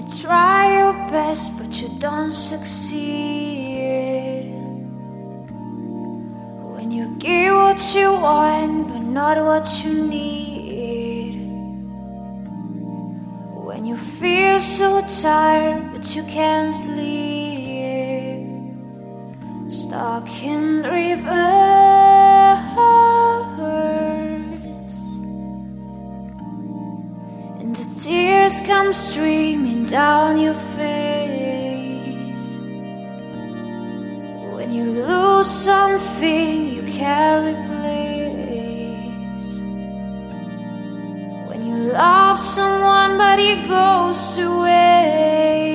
try your best, but you don't succeed. When you get what you want, but not what you need. When you feel so tired, but you can't sleep. Stuck in reverse, and the tears come streaming down your face. When you lose something you can't replace. When you love someone but it goes to waste.